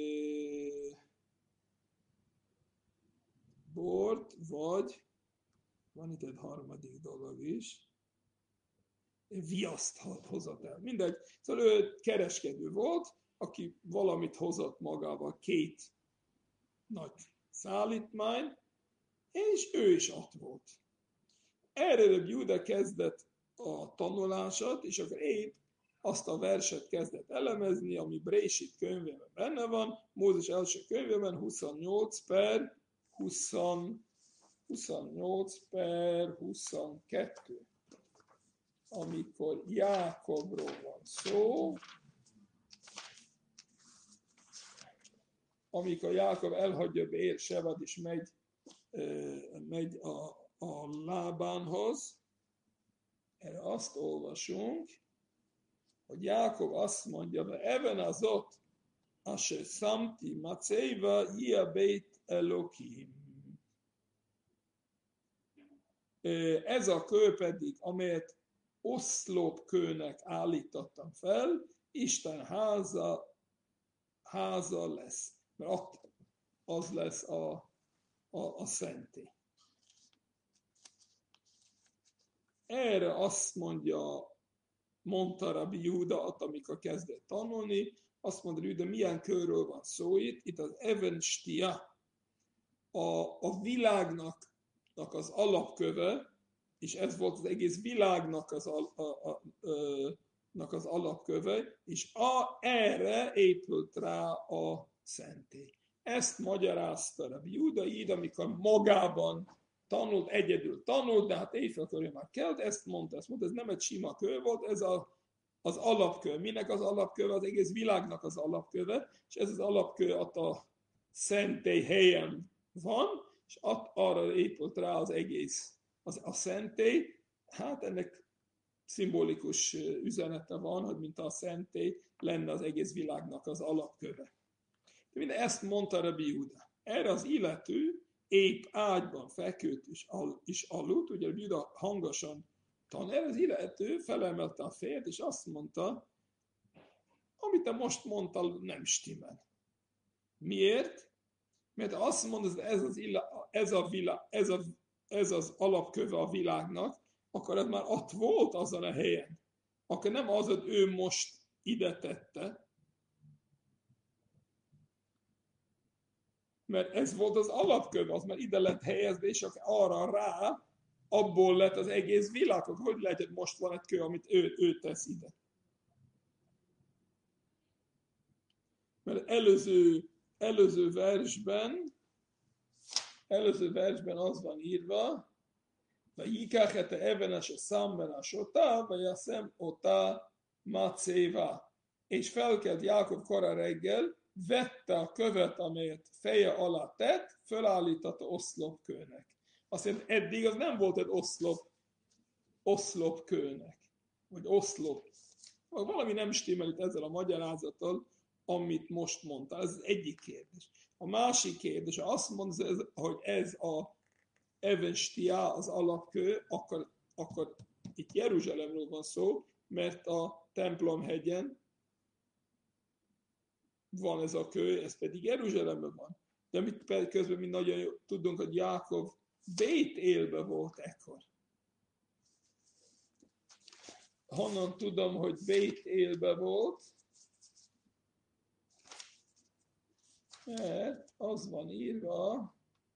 bort, vagy van itt egy harmadik dolog is, viaszt hozott el. Mindegy. Szóval ő kereskedő volt, aki valamit hozott magával, két nagy szállítmány, és ő is ott volt. Erre Rabbi Júda kezdett a tanulását, és akkor épp azt a verset kezdett elemezni, ami Brésit könyvében benne van, Mózes első könyvében 28 per 22. Amikor Jákobról van szó, amikor Jákob elhagyja Bér-sevet és megy a Lábánhoz, erre azt olvasunk, hogy Jákob azt mondja, hogy Even az ott, asher samti maceiva jia beit Elokim. Ez a kő pedig, amelyet oszlopkőnek állítottam fel, Isten háza lesz. Mert ott az lesz a szentély. Erre azt mondta Rabbi Júda, amikor kezdett tanulni, azt mondta Júda, milyen kőről van szó itt? Itt az Even Stia, a világnak az alapköve, és ez volt az egész világnak az alapköve, és erre épült rá a szentély. Ezt magyarázta Rabbi Júda így, amikor magában tanult, egyedül tanult, de hát éjfélkor már kelt, ezt mondta, ez nem egy sima kő volt, ez az alapkő. Minek az alapköve? Az egész világnak az alapköve, és ez az alapkő ott a szentély helyen van, és arra épült rá az egész a szentély. Hát ennek szimbolikus üzenete van, hogy mint a szentély lenne az egész világnak az alapköve. De minden ezt mondta Rabbi Júda. Erre az illető épp ágyban feküdt és aludt, ugye Rabbi Júda hangosan tanul, erre az illető felemelte a fejét, és azt mondta, amit te most mondtál, nem stimmel. Miért? Mert azt mondod, ez az alapköve a világnak, akkor ez már ott volt azon a helyen. Akkor nem az, hogy ő most ide tette, mert ez volt az alapköve, az már ide lett helyezve, és akkor arra rá, abból lett az egész világ. Hogy lehet, hogy most van egy kő, amit ő tesz ide? Mert előző versben az van írva, וייקח את האבן אשר שם בראשותה, וישם אותה macévá. És felkelt Jákob kora reggel, vette a követ, amelyet feje alá tett, fölállította oszlopkőnek. Azt mondja, eddig az nem volt egy oszlopkőnek, vagy oszlop. Valami nem stimmel itt ezzel a magyarázattal, amit most mondtál. Ez az egyik kérdés. A másik kérdés, ha azt mondod, hogy ez a Even Stia az alapkő, akkor itt Jeruzsálemről van szó, mert a templomhegyen van ez a kő, ez pedig Jeruzsálemben van. De közben mi nagyon tudunk, hogy Jákob Bét élbe volt ekkor. Honnan tudom, hogy Bét élbe volt? Mert az van írva,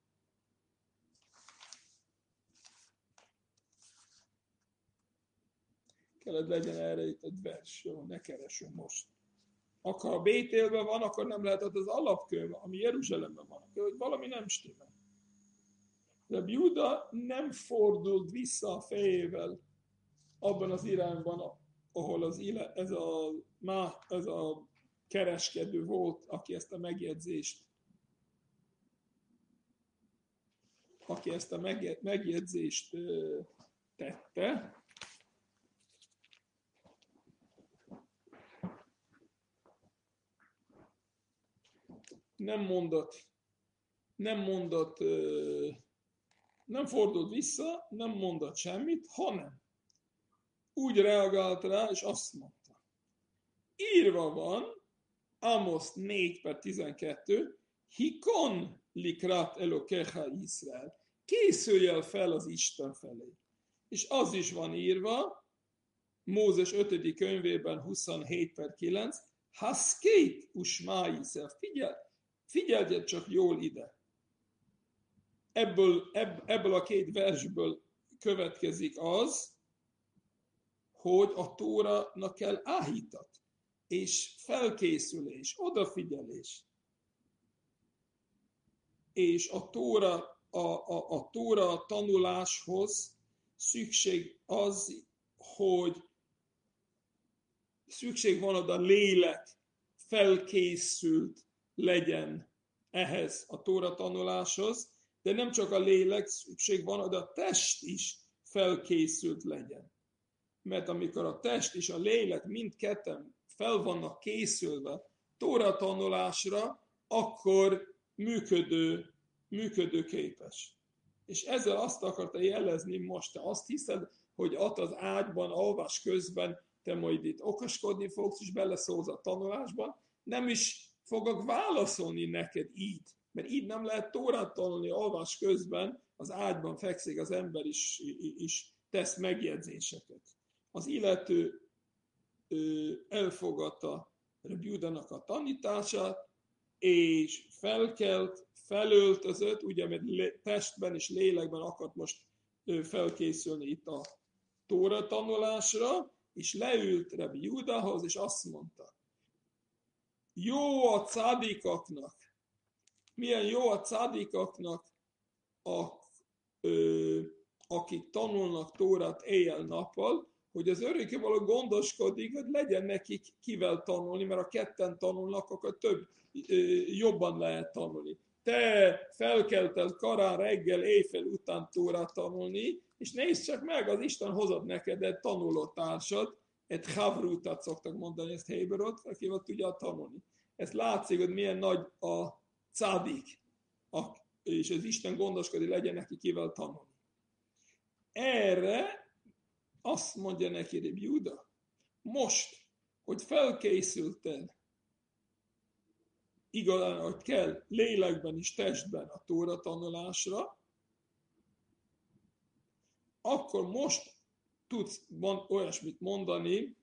kellett legyen erre itt egy vers, jó, ne keresünk most. Akkor ha Bétélben van, akkor nem lehetett az alapkő, ami Jeruzsálemben van. Hogy valami nem stimmel. De Júda nem fordult vissza a fejével abban az irányban, ahol ez a kereskedő volt, aki ezt a megjegyzést tette. Nem fordult vissza, nem mondott semmit, hanem úgy reagált rá, és azt mondta, írva van, Amos 4/12, Hikon likrat Elokecha Izrael. Készülj el fel az Isten felé. És az is van írva, Mózes 5. könyvében 27/9, Haszkét usmá Izrael. Figyelj csak jól ide. Ebből a két versből következik az, hogy a Tórának kell áhítat, és felkészülés, odafigyelés. És a Tóra tanuláshoz szükség az, hogy szükség van oda lélek felkészült legyen ehhez a Tóra tanuláshoz, de nem csak a lélek, szükség van oda a test is felkészült legyen. Mert amikor a test és a lélek mindketten fel vannak készülve Tóra tanulásra, akkor működőképes. És ezzel azt akarta jelezni most, te azt hiszed, hogy ott az ágyban, alvás közben te majd itt okoskodni fogsz, és beleszólsz a tanulásban, nem is fogok válaszolni neked így, mert így nem lehet Tórát tanulni alvás közben, az ágyban fekszik az ember is tesz megjegyzéseket. Az illető elfogadta Rabbi Júdának a tanítását, és felkelt, felöltözött, ugye, mert testben és lélekben akart most felkészülni itt a Tóra tanulásra, és leült Rabbi Júdához, és azt mondta, jó a cádikaknak, milyen jó a cádikaknak, akik tanulnak Tórát éjjel-nappal, hogy az örökkévaló gondoskodik, hogy legyen nekik kivel tanulni, mert ha ketten tanulnak, akkor jobban lehet tanulni. Te felkelted korán reggel, éjfél után Tórát tanulni, és nézd csak meg, az Isten hozott neked egy tanulótársat, egy havrutat szoktak mondani, ezt héberot, akivel tudja tanulni. Ez látszik, hogy milyen nagy a cádik, és az Isten gondoskodik, legyen neki kivel tanulni. Erre azt mondja neki Rabbi Júda, most, hogy felkészülted, igazán, hogy kell, lélekben és testben a Tóra tanulásra, akkor most tudsz olyasmit mondani,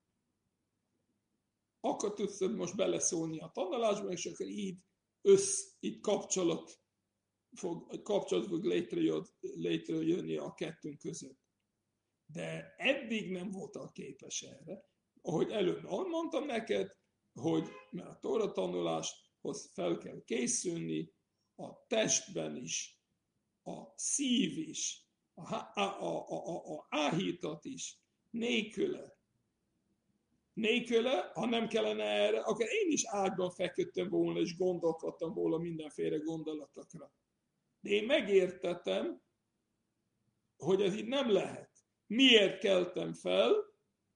akkor tudsz most beleszólni a tanulásba, és akkor így kapcsolat fog létrejönni a kettőnk között. De eddig nem voltál képes erre. Ahogy előbb mondtam neked, hogy mert a Tóra tanuláshoz fel kell készülni, a testben is, a szív is, a áhítat is, nélküle, ha nem kellene erre, akkor én is ágyban feküdtem volna, és gondolkodtam volna mindenféle gondolatokra. De én megértettem, hogy ez így nem lehet. Miért keltem fel?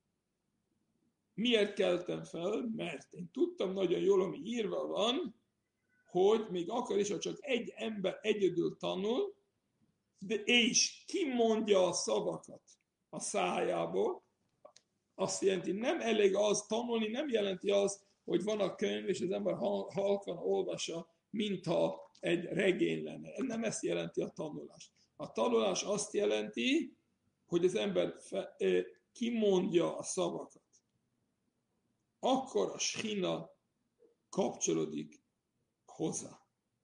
Mert én tudtam nagyon jól, ami írva van, hogy még akkor is, ha csak egy ember egyedül tanul, és kimondja a szavakat a szájából, azt jelenti, nem elég az tanulni, nem jelenti az, hogy van a könyv, és az ember halkan olvassa, mintha egy regény lenne. Nem ezt jelenti a tanulás. A tanulás azt jelenti, hogy az ember kimondja a szavakat. Akkor a shina kapcsolódik hozzá.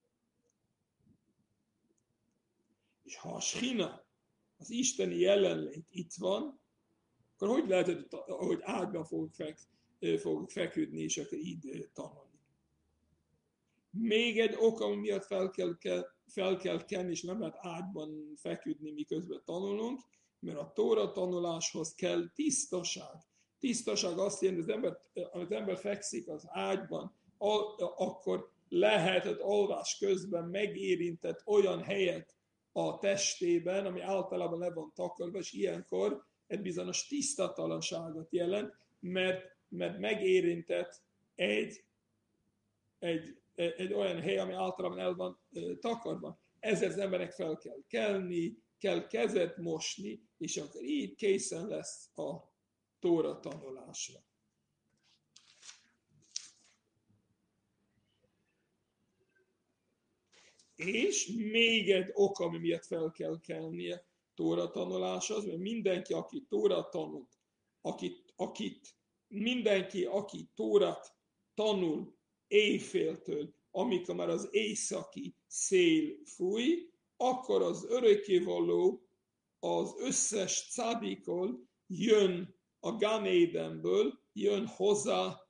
És ha a shina, az isteni jelenlét itt van, akkor hogy lehet, hogy ágyban fogok feküdni, és akkor így tanulni. Még egy ok, ami miatt fel kell kelni, és nem lehet ágyban feküdni, miközben tanulunk, mert a Tóra tanuláshoz kell tisztaság. Tisztaság azt jelenti, hogy az ember fekszik az ágyban, akkor lehet alvás közben megérintett olyan helyet a testében, ami általában le van takarva, és ilyenkor egy bizonyos tisztatalanságot jelent, mert megérintett egy olyan hely, ami általában el van takarva. Ezért az embernek fel kell kelni, kell kezet mosni, és akkor így készen lesz a Tóra tanulásra. És még egy ok, ami miatt fel kell kelnie Tóra tanuláshoz, mert mindenki, aki Tóra tanult, mindenki, aki Tórát tanul éjféltől, amikor már az északi szél fúj, akkor az örökkévaló az összes cádikol jön a Gan Édenből, jön hozzá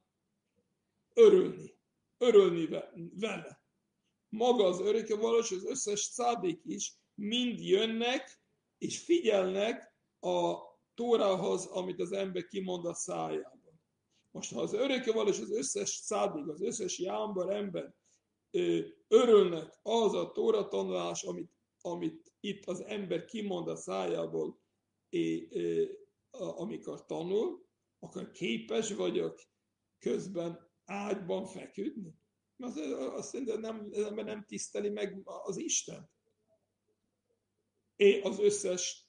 örülni vele. Maga az örökkévaló és az összes cádik is mind jönnek és figyelnek a Tórához, amit az ember kimond a szájában. Most, ha az örökkévaló és az összes cádik, az összes jámbar ember örülnek az a Tóra tanulás, amit itt az ember kimond a szájából, amikor tanul, akkor képes vagyok közben ágyban feküdni. Azt nem tiszteli meg az Isten. És az összes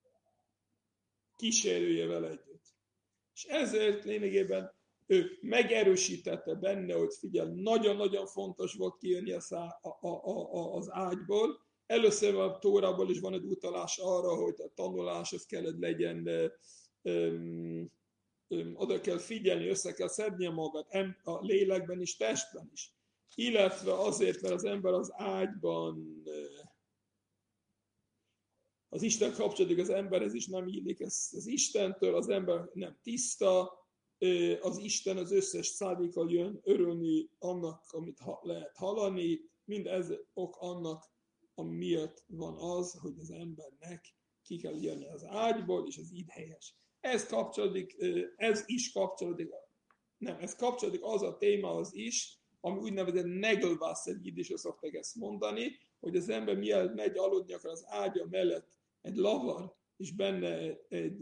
kísérőjével együtt. És ezért lényegében ő megerősítette benne, hogy figyelj, nagyon-nagyon fontos volt kijönni az ágyból. Először a Tórából is van egy utalás arra, hogy a tanuláshoz kellett legyen, oda kell figyelni, össze kell szednie magát, a lélekben is, testben is. Illetve azért, mert az ember az ágyban az Isten kapcsolódik az emberhez is, nem illik az Istentől, az ember nem tiszta, az Isten az összes szádikkal jön örülni annak, amit lehet hallani, mind ez ok annak, ami miatt van az, hogy az embernek ki kell jönni az ágyból, és ez így helyes. Ez kapcsolódik az a témához is, ami úgynevezett Negelwasser, jiddisre szokták ezt mondani, hogy az ember mielőtt megy aludni, akkor az ágya mellett egy lavar, és benne egy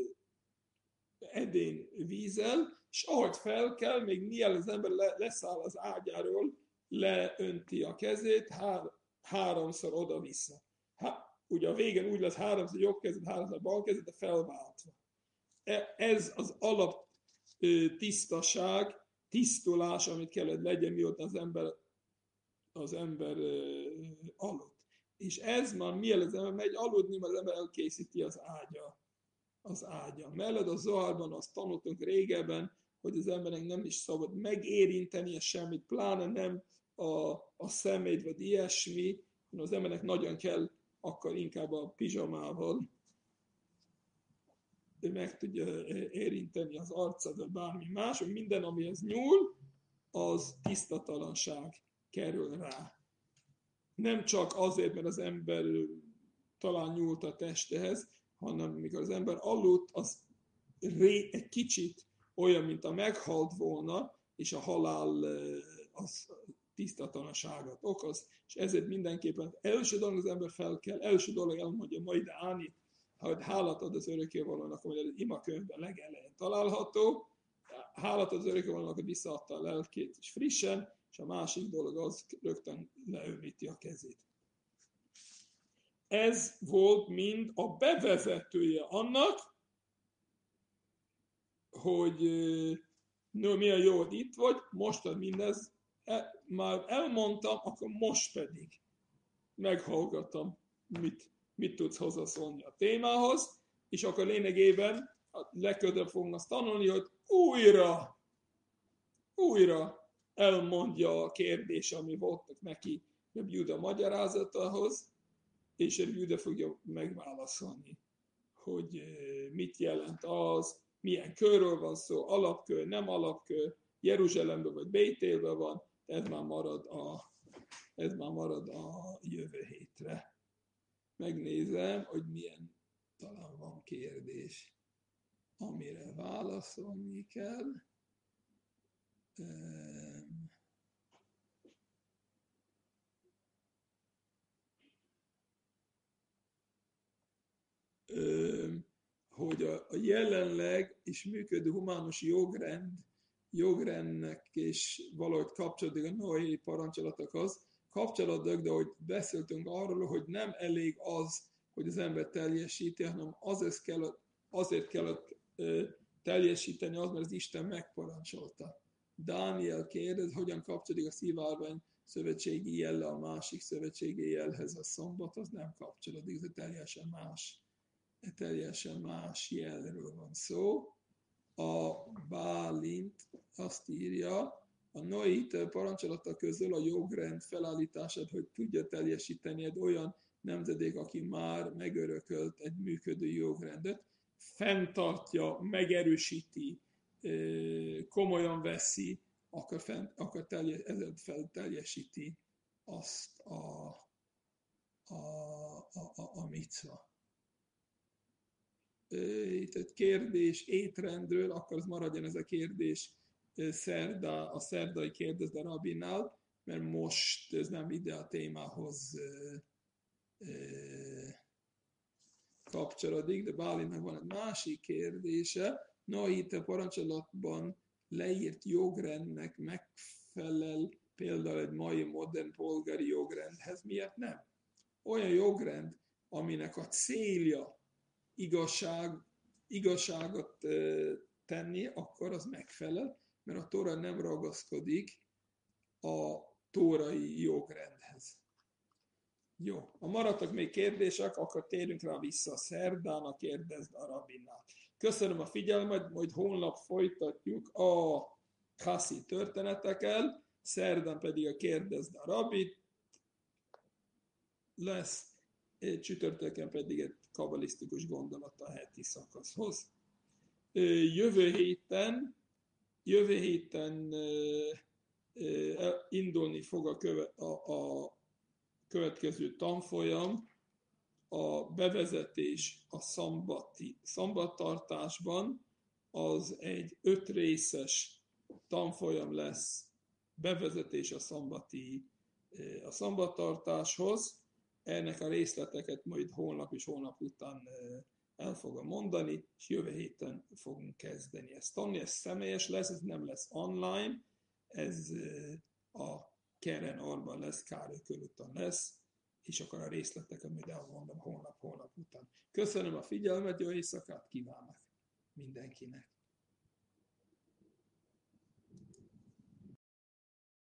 edény vízzel, és ahogy fel kell, még mielőtt az ember leszáll az ágyáról, leönti a kezét, háromszor oda-vissza. Ugye a végén úgy lesz háromszor jobb kezed, háromszor bal kezed, de felváltva. Ez az alap tisztulás, amit kellett legyen, mióta az ember aludt. És ez már mielőtt az ember megy aludni, mert az ember elkészíti az ágya. Mellett a Zohárban azt tanultunk régebben, hogy az embernek nem is szabad megérintenie semmit, pláne nem a szemét vagy ilyesmi, hanem az embernek nagyon kell akkor inkább a pizsamával meg tudja érinteni az arcát, vagy bármi más, hogy minden, amihez nyúl, az tisztatalanság kerül rá. Nem csak azért, mert az ember talán nyúlt a testehez, hanem mikor az ember aludt, az egy kicsit olyan, mint a meghalt volna, és a halál az tisztatalanságot okoz, és ezért mindenképpen első dolog az ember fel kell, első dolog elmondja majd Áni, hogy hálát ad az örökkévalónak, hogy az imakönyvben legelején található, hálát ad az örökkévalónak, hogy visszaadta a lelkét is frissen, és a másik dolog az rögtön leömíti a kezét. Ez volt mind a bevezetője annak, hogy milyen jó, hogy itt vagy, most mindez, már elmondtam, akkor most pedig meghallgatom, mit tudsz hozzászólni a témához, és akkor lényegében legközelebb fogunk azt tanulni, hogy újra elmondja a kérdés, ami voltak neki Rabbi Juda magyarázatához, és Rabbi Juda fogja megválaszolni, hogy mit jelent az, milyen körről van szó, alapkör, nem alapkör, Jeruzsálemben vagy Bétélben van, ez már marad a jövő hétre. Megnézem, hogy milyen, talán van kérdés, amire válaszolni kell. Hogy a jelenleg is működő humánus jogrendnek és valahogy kapcsolódik a noé parancsolatokhoz, de hogy beszéltünk arról, hogy nem elég az, hogy az ember teljesíti, hanem azért kell teljesíteni az, mert az Isten megparancsolta. Dániel kérdez, hogyan kapcsolódik a szivárvány szövetségi jelle a másik szövetségi jelhez, a szombat az nem kapcsolódik, ez teljesen más jelről van szó. A Bálint azt írja, a noahit parancsolata közül a jogrend felállítását, hogy tudja teljesíteni egy olyan nemzedék, aki már megörökölt egy működő jogrendet, fenntartja, megerősíti, komolyan veszi, akkor ezzel teljesíti azt a micva. Itt egy kérdés étrendről, akkor az maradjon ez a kérdés a szerdai kérdezd a rabinál, mert most ez nem ide a témához kapcsolódik, de Bálinnak van egy másik kérdése. Itt a parancsolatban leírt jogrendnek megfelel például egy mai modern polgári jogrendhez. Miért nem? Olyan jogrend, aminek a célja igazságot tenni, akkor az megfelel, mert a Tóra nem ragaszkodik a tórai jogrendhez. Jó, ha maradtak még kérdések, akkor térjünk rá vissza szerdán a kérdezd a rabinnál. Köszönöm a figyelmet, majd holnap folytatjuk a Kassi történetekkel, szerdán pedig a kérdezd a rabit lesz, csütörtökön pedig egy kabalisztikus gondolat a heti szakaszhoz. Jövő héten indulni fog a következő tanfolyam, a bevezetés a szambattartásban, az egy 5 részes tanfolyam lesz, bevezetés a szambattartáshoz. Ennek a részleteket majd holnap és holnap után el fogom mondani, és jövő héten fogunk kezdeni ezt tanulni. Ez személyes lesz, ez nem lesz online, ez a Keren Arban lesz, Károly körúton lesz, és akkor a részleteket majd elmondom holnap után. Köszönöm a figyelmet, jó éjszakát kívánok mindenkinek!